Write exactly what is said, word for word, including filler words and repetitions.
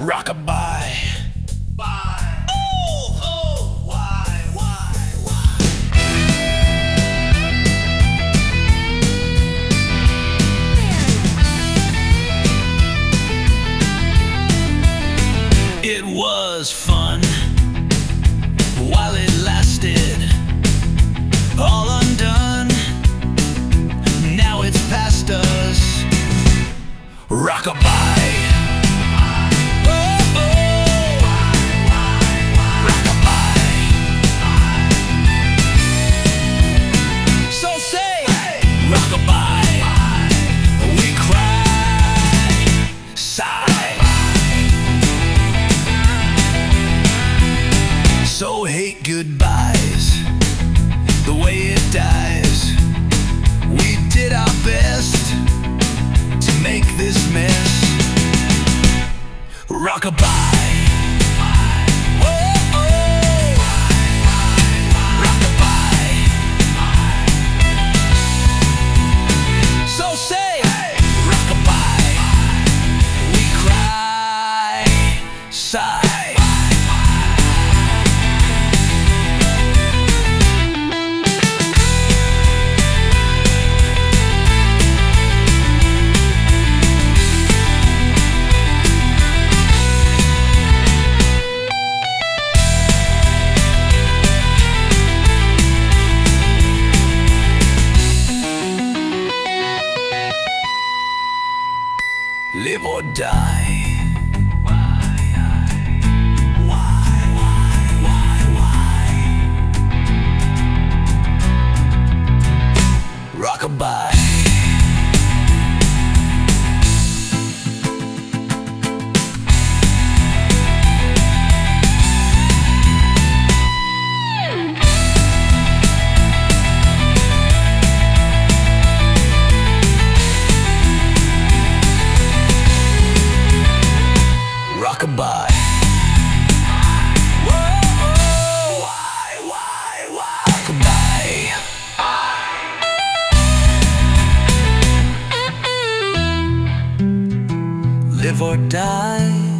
Rockabye. Bye. Oh, oh, why, why, why? It was fun while it lasted, all undone. Now it's past us. Rockabye. So hate goodbyes, the way it dies. We did our best to make this mess. Rockabye. Live or die. Rockabye. Rockabye. Whoa, why, why, why? Rockabye. Live or die.